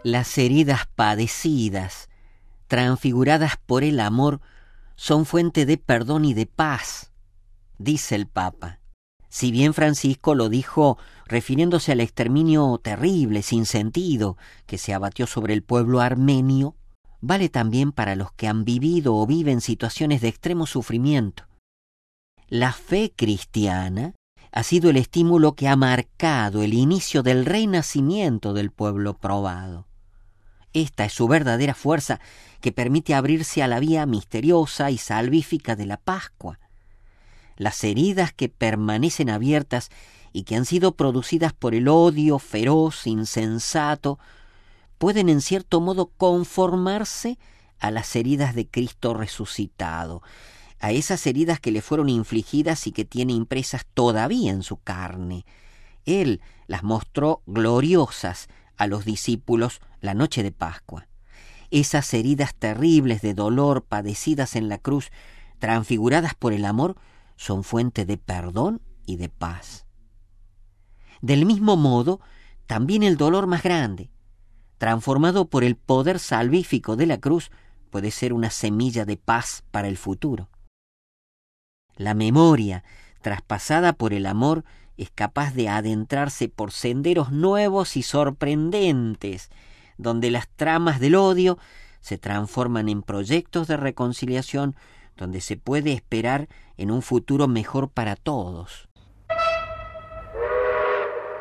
Las heridas padecidas, transfiguradas por el amor, son fuente de perdón y de paz, dice el Papa. Si bien Francisco lo dijo refiriéndose al exterminio terrible, sin sentido, que se abatió sobre el pueblo armenio, vale también para los que han vivido o viven situaciones de extremo sufrimiento. La fe cristiana ha sido el estímulo que ha marcado el inicio del renacimiento del pueblo probado. Esta es su verdadera fuerza que permite abrirse a la vía misteriosa y salvífica de la Pascua. Las heridas que permanecen abiertas y que han sido producidas por el odio feroz, insensato, pueden en cierto modo conformarse a las heridas de Cristo resucitado, a esas heridas que le fueron infligidas y que tiene impresas todavía en su carne. Él las mostró gloriosas a los discípulos la noche de Pascua. Esas heridas terribles de dolor padecidas en la cruz, transfiguradas por el amor, son fuente de perdón y de paz. Del mismo modo, también el dolor más grande, transformado por el poder salvífico de la cruz, puede ser una semilla de paz para el futuro. La memoria, traspasada por el amor, es capaz de adentrarse por senderos nuevos y sorprendentes, donde las tramas del odio se transforman en proyectos de reconciliación, donde se puede esperar en un futuro mejor para todos.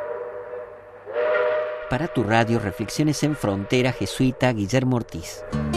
Para tu radio Reflexiones en Frontera, jesuita Guillermo Ortiz.